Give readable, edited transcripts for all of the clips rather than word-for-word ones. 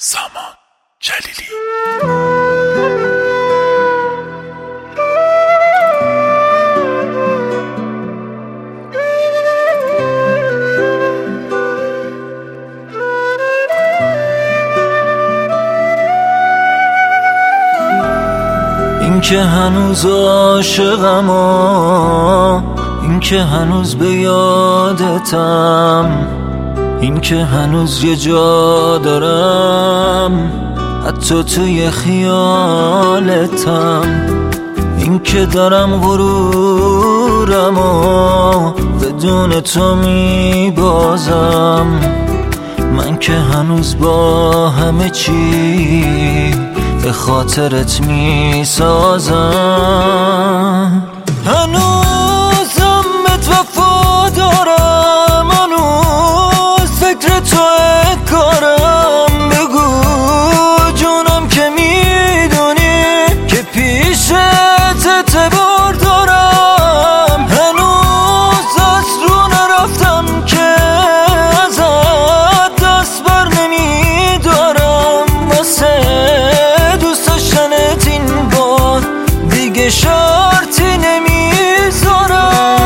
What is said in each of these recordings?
سامان جلیلی. این که هنوز عاشقم و این که هنوز به یادتم، این که هنوز یه جا دارم حتی توی خیالتم، این که دارم غرورم و بدون تو میبازم، من که هنوز با همه چی به خاطرت میسازم. هنوزم بهت وفا دارم، هنوز فکر توی کارم. بگو جونم که میدونی که پیشت اعتبار دارم. هنوز از رو نرفتم که ازت دست بر نمیدارم، واسه دوست داشتنت این بار دیگه شرطی نمیذارم.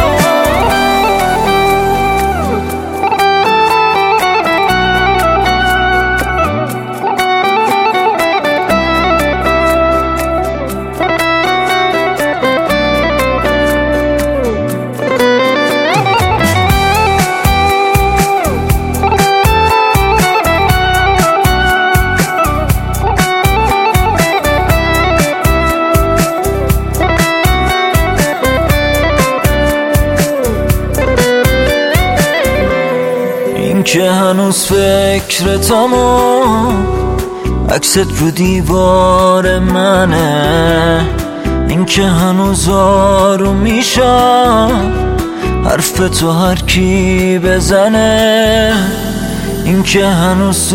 این که هنوز فکرتم و عکست رو دیوار منه، این که هنوز آروم میشم حرف تو هر کی بزنه، این که هنوز تو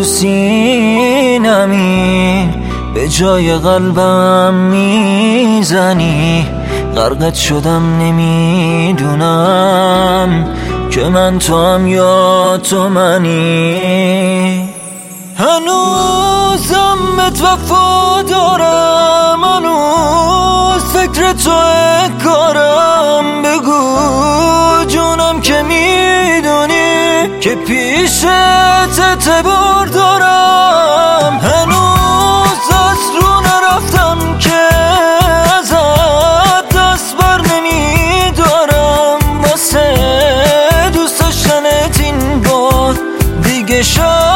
سینمی به جای قلبم میزنی. غرقت شدم نمیدونم که من تو هم یا تو منی. هنوزم بهت وفا دارم، هنوز فکر توی کارم. بگو جونم که میدونی که پیشت اعتبار دارم. هنوز از رو نرفتم که ازت دست بر نمیدارم، واسه دوست داشتنت این بار دیگه